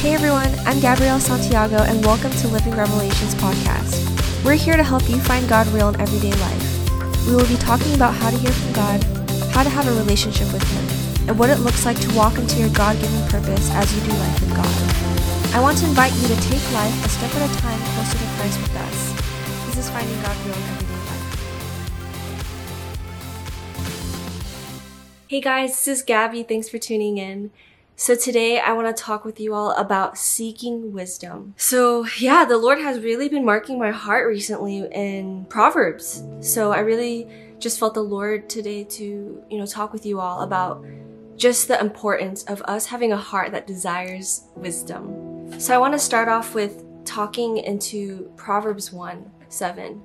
Hey everyone, I'm Gabrielle Santiago and welcome to Living Revelations podcast. We're here to help you find God real in everyday life. We will be talking about how to hear from God, how to have a relationship with Him, and what it looks like to walk into your God-given purpose as you do life with God. I want to invite you to take life a step at a time closer to Christ with us. This is finding God real in everyday life. Hey guys, this is Gabby. Thanks for tuning in. So today I want to talk with you all about seeking wisdom. So yeah, the Lord has really been marking my heart recently in Proverbs. So I really just felt the Lord today to, talk with you all about just the importance of us having a heart that desires wisdom. So I want to start off with talking into Proverbs 1:7.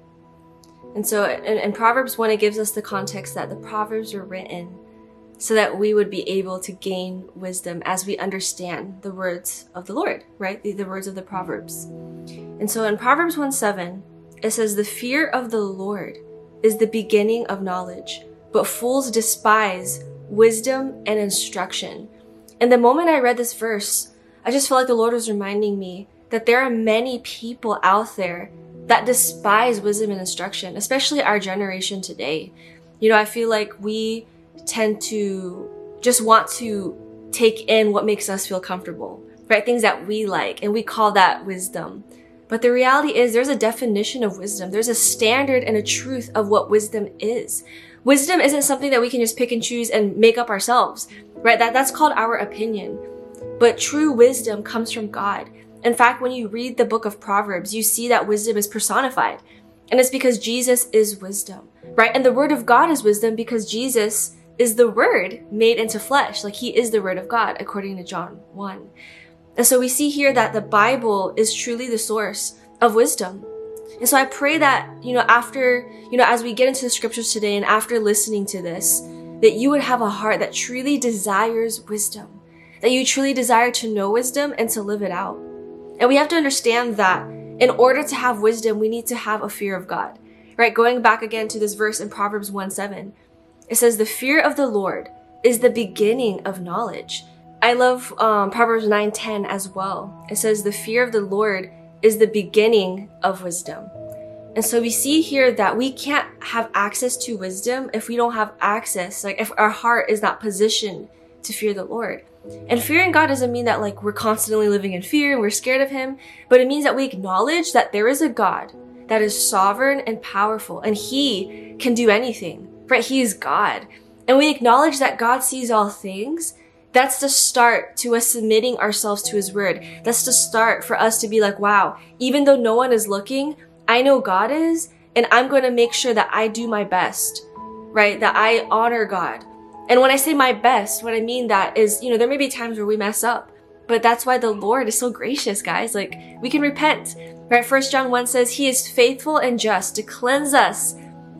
And so in Proverbs 1, it gives us the context that the Proverbs were written so that we would be able to gain wisdom as we understand the words of the Lord, right? The words of the Proverbs. And so in Proverbs 1:7, it says, "The fear of the Lord is the beginning of knowledge, but fools despise wisdom and instruction." And the moment I read this verse, I just felt like the Lord was reminding me that there are many people out there that despise wisdom and instruction, especially our generation today. I feel like we tend to just want to take in what makes us feel comfortable, right? Things that we like, and we call that wisdom. But the reality is there's a definition of wisdom. There's a standard and a truth of what wisdom is. Wisdom isn't something that we can just pick and choose and make up ourselves, right? That's called our opinion. But true wisdom comes from God. In fact, when you read the book of Proverbs, you see that wisdom is personified. And it's because Jesus is wisdom, right? And the word of God is wisdom because Jesus is the word made into flesh. Like He is the word of God, according to John 1. And so we see here that the Bible is truly the source of wisdom. And so I pray that, after, as we get into the scriptures today and after listening to this, that you would have a heart that truly desires wisdom, that you truly desire to know wisdom and to live it out. And we have to understand that in order to have wisdom, we need to have a fear of God, right? Going back again to this verse in Proverbs 1:7, it says, "The fear of the Lord is the beginning of knowledge." I love Proverbs 9:10 as well. It says, "The fear of the Lord is the beginning of wisdom." And so we see here that we can't have access to wisdom if we don't have access, like if our heart is not positioned to fear the Lord. And fearing God doesn't mean that we're constantly living in fear and we're scared of Him, but it means that we acknowledge that there is a God that is sovereign and powerful, and He can do anything, right? He is God. And we acknowledge that God sees all things. That's the start to us submitting ourselves to His word. That's the start for us to be like, wow, even though no one is looking, I know God is, and I'm going to make sure that I do my best, right? That I honor God. And when I say my best, what I mean that is, there may be times where we mess up, but that's why the Lord is so gracious, guys. We can repent, right? 1 John 1 says, "He is faithful and just to cleanse us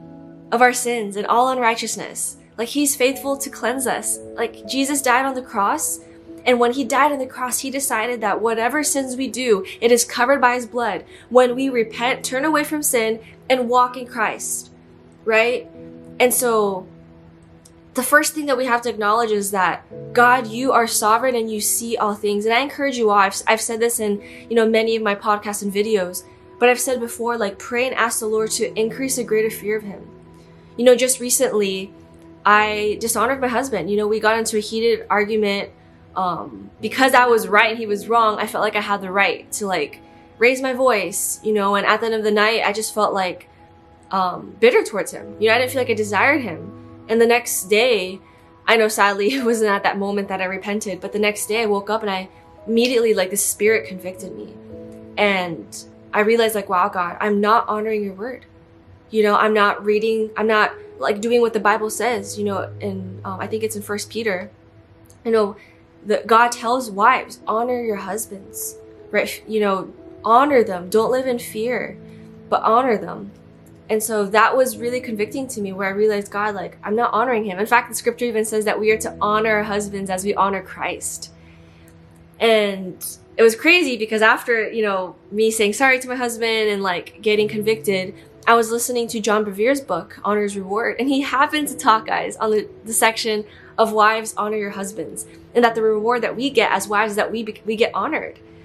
of our sins and all unrighteousness." He's faithful to cleanse us. Jesus died on the cross. And when He died on the cross, He decided that whatever sins we do, it is covered by His blood. When we repent, turn away from sin, and walk in Christ, right? And so the first thing that we have to acknowledge is that God, you are sovereign and you see all things. And I encourage you all, I've said this in, many of my podcasts and videos, but I've said before, pray and ask the Lord to increase a greater fear of Him. Just recently, I dishonored my husband. We got into a heated argument, because I was right and he was wrong. I felt like I had the right to raise my voice, and at the end of the night, I just felt bitter towards him. I didn't feel like I desired him. And the next day, I know sadly it wasn't at that moment that I repented, but the next day I woke up and I immediately, the Spirit convicted me. And I realized wow, God, I'm not honoring your word. I'm not reading, I'm not doing what the Bible says, and I think it's in 1 Peter, that God tells wives, honor your husbands, right? Honor them. Don't live in fear, but honor them. And so that was really convicting to me, where I realized, God, I'm not honoring Him. In fact, the scripture even says that we are to honor our husbands as we honor Christ. And it was crazy because after, me saying sorry to my husband and getting convicted, I was listening to John Bevere's book, Honor's Reward, and he happened to talk, guys, on the section of wives honor your husbands, and that the reward that we get as wives is that we get honored.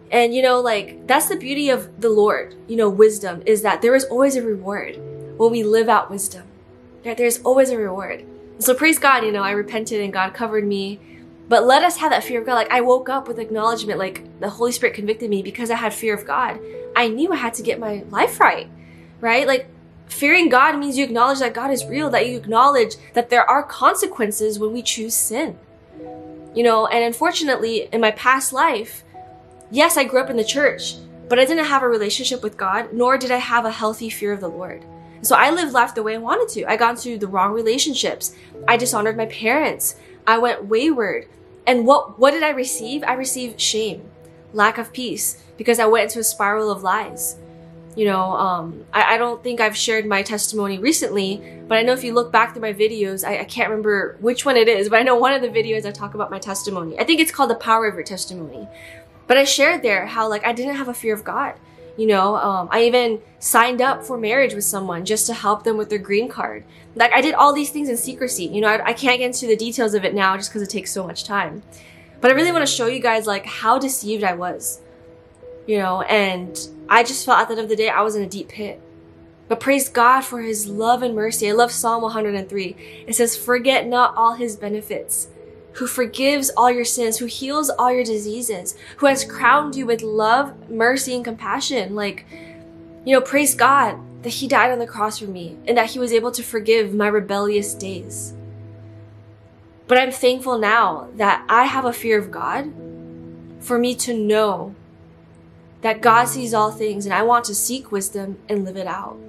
And like, that's the beauty of the Lord, wisdom, is that there is always a reward when we live out wisdom. Right? There's always a reward. So praise God, I repented and God covered me. But let us have that fear of God. Like, I woke up with acknowledgement, like the Holy Spirit convicted me because I had fear of God. I knew I had to get my life right? Like, fearing God means you acknowledge that God is real, that you acknowledge that there are consequences when we choose sin. And unfortunately, in my past life, yes, I grew up in the church, but I didn't have a relationship with God, nor did I have a healthy fear of the Lord. So I lived life the way I wanted to. I got into the wrong relationships. I dishonored my parents. I went wayward. And what did I receive? I received shame, lack of peace, because I went into a spiral of lies. I don't think I've shared my testimony recently, but I know if you look back through my videos, I can't remember which one it is, but I know one of the videos I talk about my testimony. I think it's called The Power of Your Testimony. But I shared there how, like, I didn't have a fear of God. I even signed up for marriage with someone just to help them with their green card. Like, I did all these things in secrecy. I can't get into the details of it now just because it takes so much time. But I really want to show you guys, like, how deceived I was. And I just felt at the end of the day, I was in a deep pit. But praise God for his love and mercy. I love Psalm 103. It says, forget not all his benefits, who forgives all your sins, who heals all your diseases, who has crowned you with love, mercy, and compassion. Like, praise God that he died on the cross for me and that he was able to forgive my rebellious days. But I'm thankful now that I have a fear of God, for me to know that God sees all things, and I want to seek wisdom and live it out.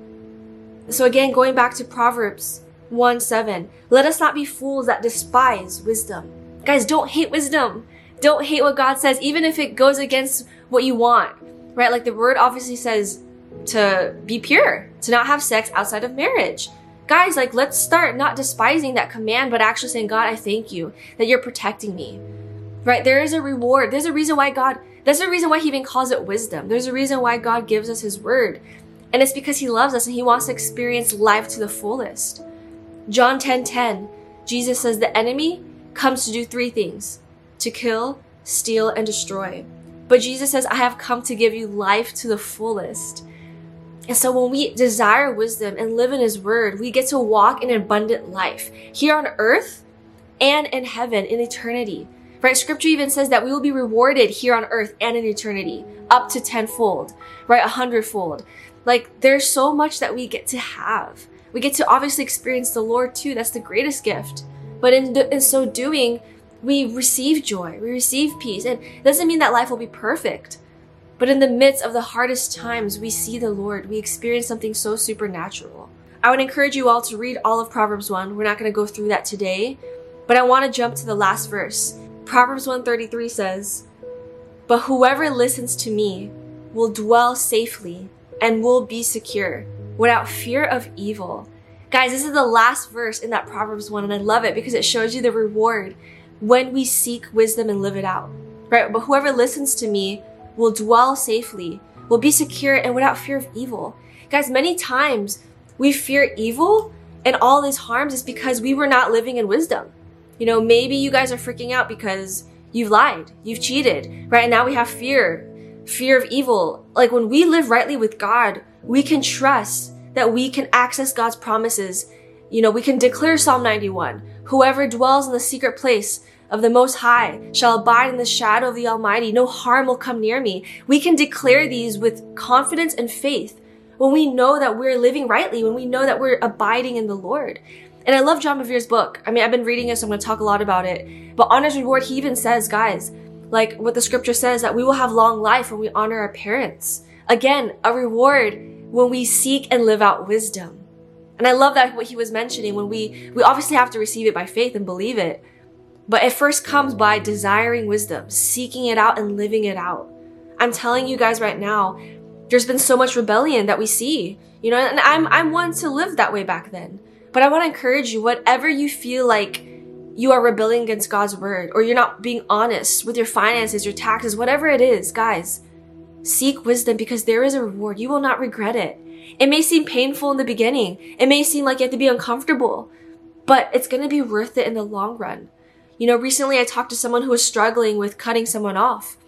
So again, going back to Proverbs 1:7, let us not be fools that despise wisdom. Guys, don't hate wisdom. Don't hate what God says, even if it goes against what you want, right? Like, the word obviously says to be pure, to not have sex outside of marriage. Guys, like, let's start not despising that command, but actually saying, God, I thank you that you're protecting me, right? There is a reward. There's a reason why that's the reason why he even calls it wisdom. There's a reason why God gives us his word. And it's because he loves us and he wants to experience life to the fullest. John 10:10, Jesus says the enemy comes to do three things: to kill, steal, and destroy. But Jesus says, I have come to give you life to the fullest. And so when we desire wisdom and live in his word, we get to walk in abundant life here on earth and in heaven, in eternity. Right? Scripture even says that we will be rewarded here on earth and in eternity, up to 10-fold, right? 100-fold. Like, there's so much that we get to have. We get to obviously experience the Lord too. That's the greatest gift. But in so doing, we receive joy, we receive peace. And it doesn't mean that life will be perfect. But in the midst of the hardest times, we see the Lord. We experience something so supernatural. I would encourage you all to read all of Proverbs 1. We're not going to go through that today, but I want to jump to the last verse. Proverbs 1:33 says, but whoever listens to me will dwell safely and will be secure without fear of evil. Guys, this is the last verse in that Proverbs 1, and I love it because it shows you the reward when we seek wisdom and live it out, right? But whoever listens to me will dwell safely, will be secure, and without fear of evil. Guys, many times we fear evil and all this harms is because we were not living in wisdom. Maybe you guys are freaking out because you've lied, you've cheated, right? And now we have fear of evil. Like, when we live rightly with God, we can trust that we can access God's promises. We can declare Psalm 91, whoever dwells in the secret place of the Most High shall abide in the shadow of the Almighty. No harm will come near me. We can declare these with confidence and faith when we know that we're living rightly, when we know that we're abiding in the Lord. And I love John Bevere's book. I've been reading it, so I'm going to talk a lot about it. But honor reward, he even says, guys, like what the scripture says, that we will have long life when we honor our parents. Again, a reward when we seek and live out wisdom. And I love that what he was mentioning, when we obviously have to receive it by faith and believe it. But it first comes by desiring wisdom, seeking it out and living it out. I'm telling you guys right now, there's been so much rebellion that we see, and I'm one to live that way back then. But I want to encourage you, whatever you feel like you are rebelling against God's word, or you're not being honest with your finances, your taxes, whatever it is, guys, seek wisdom because there is a reward. You will not regret it. It may seem painful in the beginning. It may seem like you have to be uncomfortable, but it's going to be worth it in the long run. Recently I talked to someone who was struggling with cutting someone off.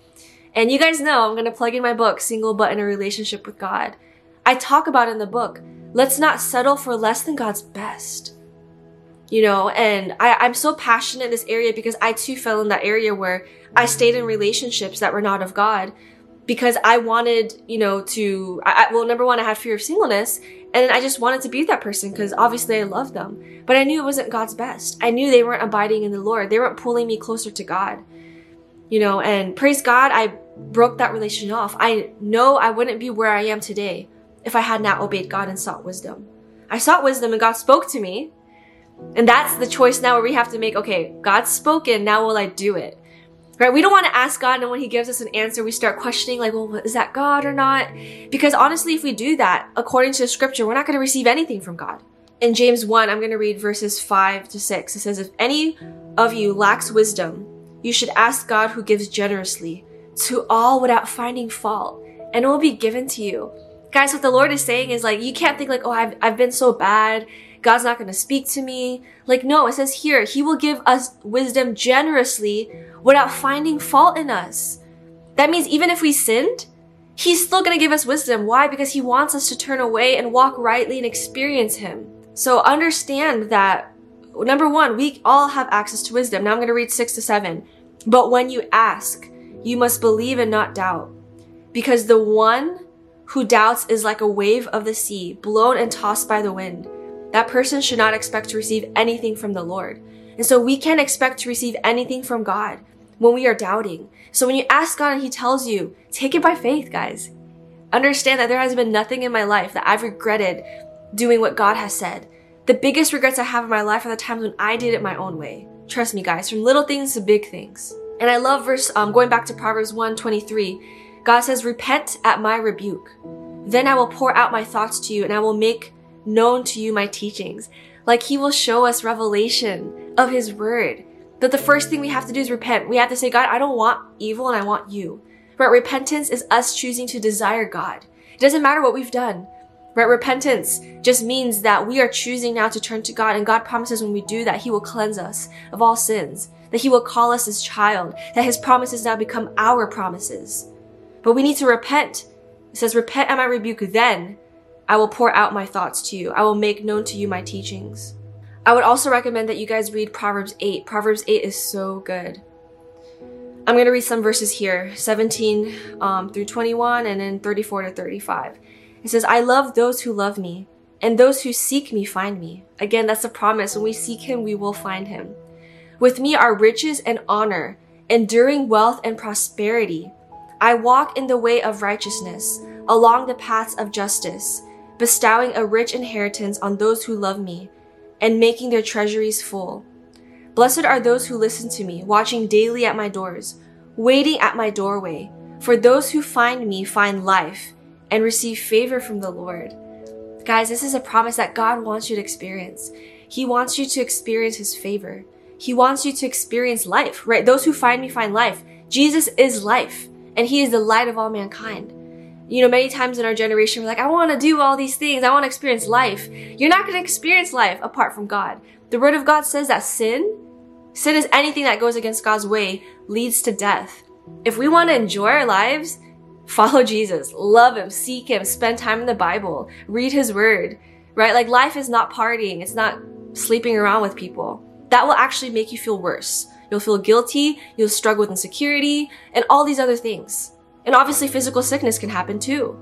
And you guys know I'm going to plug in my book, Single But in a Relationship with God. I talk about in the book, let's not settle for less than God's best. You know, and I'm so passionate in this area because I too fell in that area where I stayed in relationships that were not of God because I wanted, you know, well, number one, I had fear of singleness, and I just wanted to be with that person because obviously I loved them. But I knew it wasn't God's best. I knew they weren't abiding in the Lord. They weren't pulling me closer to God. You know, and praise God, I broke that relationship off. I know I wouldn't be where I am today if I had not obeyed God and sought wisdom. I sought wisdom and God spoke to me. And that's the choice now where we have to make, okay, God's spoken, now will I do it? Right? We don't want to ask God, and when he gives us an answer, we start questioning like, well, is that God or not? Because honestly, if we do that, according to the scripture, we're not going to receive anything from God. In James 1, I'm going to read verses 5-6. It says, if any of you lacks wisdom, you should ask God who gives generously to all without finding fault, and it will be given to you. Guys, what the Lord is saying is like, you can't think like, oh, I've been so bad. God's not going to speak to me. Like, no, it says here, he will give us wisdom generously without finding fault in us. That means even if we sinned, he's still going to give us wisdom. Why? Because he wants us to turn away and walk rightly and experience him. So understand that, number one, we all have access to wisdom. Now I'm going to read 6-7. But when you ask, you must believe and not doubt. Because the one who doubts is like a wave of the sea, blown and tossed by the wind. That person should not expect to receive anything from the Lord. And so we can't expect to receive anything from God when we are doubting. So when you ask God and he tells you, take it by faith, guys. Understand that there has been nothing in my life that I've regretted doing what God has said. The biggest regrets I have in my life are the times when I did it my own way. Trust me, guys, from little things to big things. And I love going back to Proverbs 1:23. God says, repent at my rebuke. Then I will pour out my thoughts to you and I will make known to you my teachings. Like he will show us revelation of his word. But the first thing we have to do is repent. We have to say, God, I don't want evil and I want you. Right? Repentance is us choosing to desire God. It doesn't matter what we've done. Right? Repentance just means that we are choosing now to turn to God, and God promises when we do that, he will cleanse us of all sins, that he will call us his child, that his promises now become our promises. But we need to repent. It says, repent at my rebuke, then I will pour out my thoughts to you. I will make known to you my teachings. I would also recommend that you guys read Proverbs 8. Proverbs 8 is so good. I'm going to read some verses here, 17-21 and then 34-35. It says, I love those who love me, and those who seek me find me. Again, that's a promise. When we seek him, we will find him. With me are riches and honor, enduring wealth and prosperity. I walk in the way of righteousness, along the paths of justice, bestowing a rich inheritance on those who love me, and making their treasuries full. Blessed are those who listen to me, watching daily at my doors, waiting at my doorway. For those who find me find life and receive favor from the Lord. Guys, this is a promise that God wants you to experience. He wants you to experience his favor. He wants you to experience life, right? Those who find me find life. Jesus is life, and he is the light of all mankind. You know, many times in our generation, we're like, I want to do all these things. I want to experience life. You're not going to experience life apart from God. The word of God says that sin is anything that goes against God's way, leads to death. If we want to enjoy our lives, follow Jesus, love him, seek him, spend time in the Bible, read his word, right? Like life is not partying. It's not sleeping around with people. That will actually make you feel worse. You'll feel guilty. You'll struggle with insecurity and all these other things. And obviously physical sickness can happen too.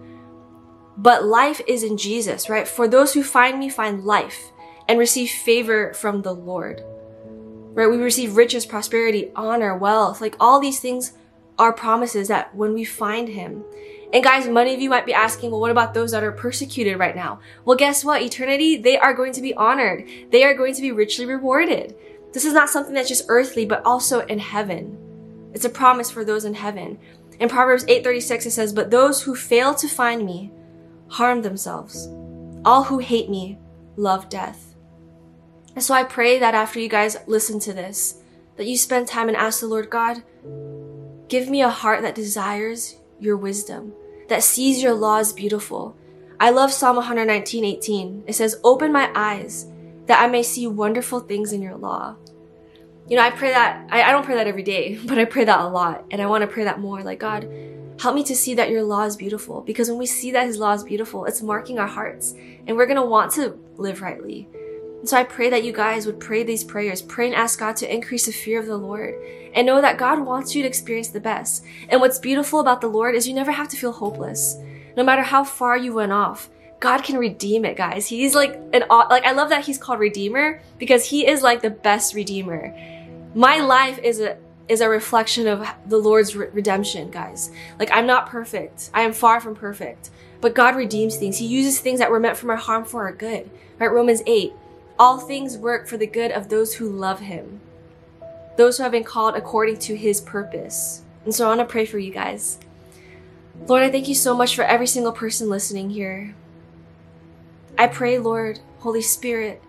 But life is in Jesus, right? For those who find me find life and receive favor from the Lord, right? We receive riches, prosperity, honor, wealth. Like all these things are promises that when we find him. And guys, many of you might be asking, well, what about those that are persecuted right now? Well, guess what? Eternity, they are going to be honored. They are going to be richly rewarded. This is not something that's just earthly, but also in heaven. It's a promise for those in heaven. In Proverbs 8:36, it says, but those who fail to find me harm themselves. All who hate me love death. And so I pray that after you guys listen to this, that you spend time and ask the Lord, God, give me a heart that desires your wisdom, that sees your law as beautiful. I love Psalm 119:18. It says, open my eyes that I may see wonderful things in your law. I pray that, I don't pray that every day, but I pray that a lot. And I want to pray that more. Like, God, help me to see that your law is beautiful. Because when we see that his law is beautiful, it's marking our hearts. And we're going to want to live rightly. And so I pray that you guys would pray these prayers. Pray and ask God to increase the fear of the Lord. And know that God wants you to experience the best. And what's beautiful about the Lord is you never have to feel hopeless. No matter how far you went off, God can redeem it, guys. He's like I love that he's called Redeemer, because he is like the best Redeemer. My life is a reflection of the Lord's redemption, guys. Like, I'm not perfect. I am far from perfect. But God redeems things. He uses things that were meant for our harm for our good. Right? Romans 8. All things work for the good of those who love him. Those who have been called according to his purpose. And so I want to pray for you guys. Lord, I thank you so much for every single person listening here. I pray, Lord, Holy Spirit,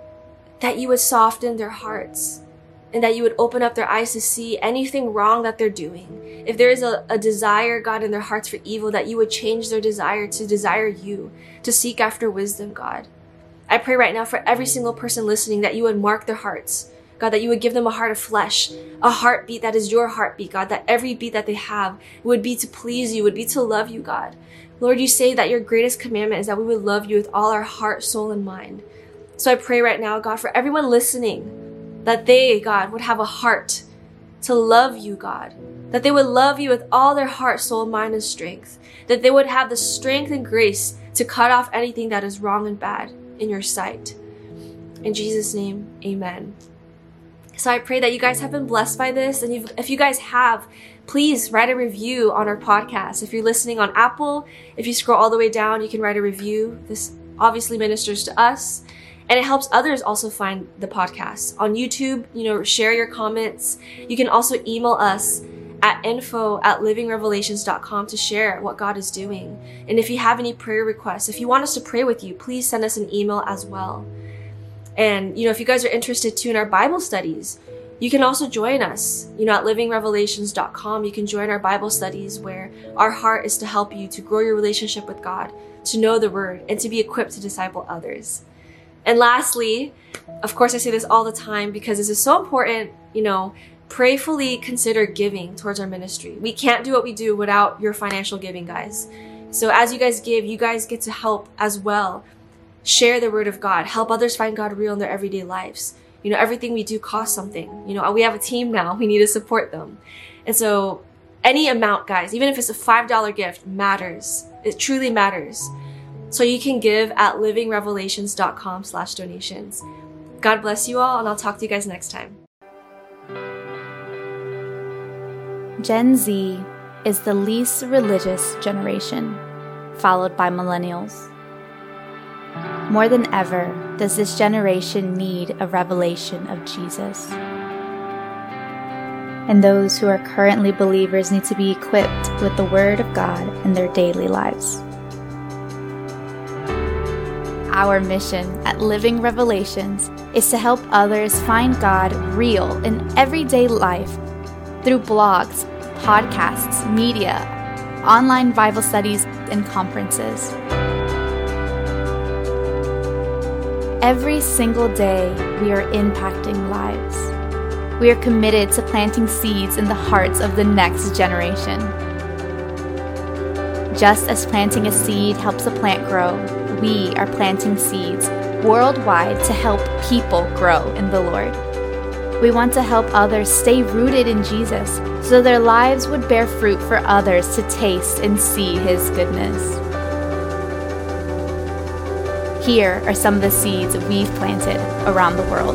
that you would soften their hearts and that you would open up their eyes to see anything wrong that they're doing. If there is a desire, God, in their hearts for evil, that you would change their desire to desire you, to seek after wisdom, God. I pray right now for every single person listening that you would mark their hearts. God, that you would give them a heart of flesh, a heartbeat that is your heartbeat, God, that every beat that they have would be to please you, would be to love you, God. Lord, you say that your greatest commandment is that we would love you with all our heart, soul, and mind. So I pray right now, God, for everyone listening, that they, God, would have a heart to love you, God. That they would love you with all their heart, soul, mind, and strength. That they would have the strength and grace to cut off anything that is wrong and bad in your sight. In Jesus' name, amen. So I pray that you guys have been blessed by this. And if you guys have, please write a review on our podcast. If you're listening on Apple, if you scroll all the way down, you can write a review. This obviously ministers to us. And it helps others also find the podcast. On YouTube, share your comments. You can also email us at info@livingrevelations.com to share what God is doing. And if you have any prayer requests, if you want us to pray with you, please send us an email as well. And, if you guys are interested too in our Bible studies, you can also join us, at livingrevelations.com. You can join our Bible studies where our heart is to help you to grow your relationship with God, to know the word, and to be equipped to disciple others. And lastly, of course, I say this all the time because this is so important, prayerfully consider giving towards our ministry. We can't do what we do without your financial giving, guys. So as you guys give, you guys get to help as well. Share the word of God. Help others find God real in their everyday lives. Everything we do costs something. We have a team now. We need to support them. And so any amount, guys, even if it's a $5 gift, matters. It truly matters. So you can give at livingrevelations.com/donations. God bless you all, and I'll talk to you guys next time. Gen Z is the least religious generation, followed by millennials. More than ever does this generation need a revelation of Jesus. And those who are currently believers need to be equipped with the Word of God in their daily lives. Our mission at Living Revelations is to help others find God real in everyday life through blogs, podcasts, media, online Bible studies, and conferences. Every single day, we are impacting lives. We are committed to planting seeds in the hearts of the next generation. Just as planting a seed helps a plant grow, we are planting seeds worldwide to help people grow in the Lord. We want to help others stay rooted in Jesus so their lives would bear fruit for others to taste and see His goodness. Here are some of the seeds we've planted around the world.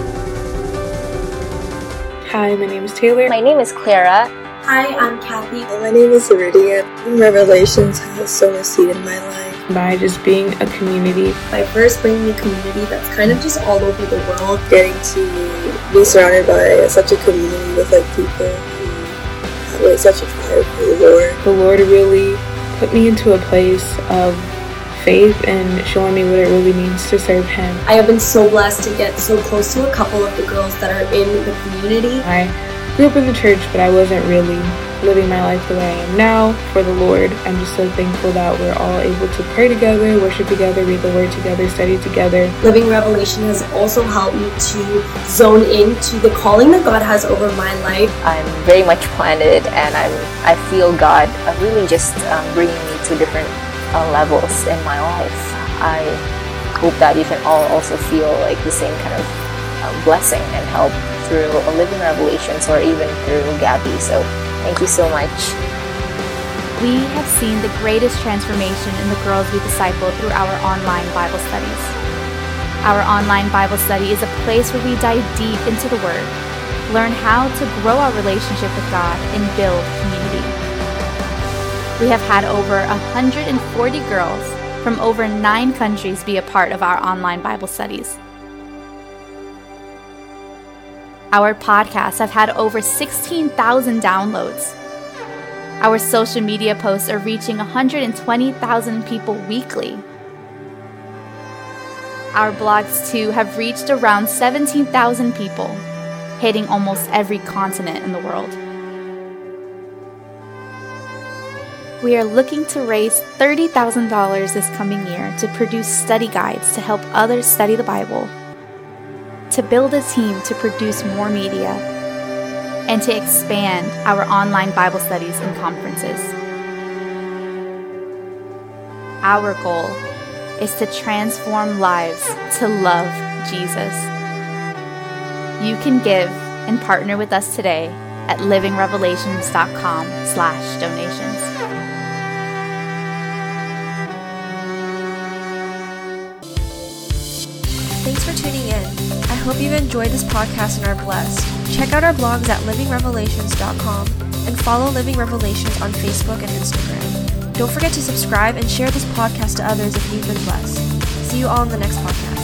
Hi, my name is Taylor. My name is Clara. Hi, I'm Kathy. My name is Iridia. Revelations has sown a seed in my life. By just being a community. By first bringing a community that's kind of just all over the world. Getting to be surrounded by such a community with people who have such a fire for the Lord. The Lord really put me into a place of faith and showing me what it really means to serve Him. I have been so blessed to get so close to a couple of the girls that are in the community. I grew up in the church, but I wasn't really living my life the way I am now for the Lord. I'm just so thankful that we're all able to pray together, worship together, read the Word together, study together. Living Revelation has also helped me to zone into the calling that God has over my life. I'm very much planted, and I feel God really just bringing me to different levels in my life. I hope that you can all also feel like the same kind of blessing and help through Living Revelations, or even through Gabby. So thank you so much. We have seen the greatest transformation in the girls we disciple through our online Bible studies. Our online Bible study is a place where we dive deep into the Word, learn how to grow our relationship with God, and build community. We have had over 140 girls from over 9 countries be a part of our online Bible studies. Our podcasts have had over 16,000 downloads. Our social media posts are reaching 120,000 people weekly. Our blogs too have reached around 17,000 people, hitting almost every continent in the world. We are looking to raise $30,000 this coming year to produce study guides to help others study the Bible, to build a team to produce more media, and to expand our online Bible studies and conferences. Our goal is to transform lives to love Jesus. You can give and partner with us today at livingrevelations.com/donations. Thanks for tuning in. I hope you've enjoyed this podcast and are blessed. Check out our blogs at livingrevelations.com and follow Living Revelations on Facebook and Instagram. Don't forget to subscribe and share this podcast to others if you've been blessed. See you all in the next podcast.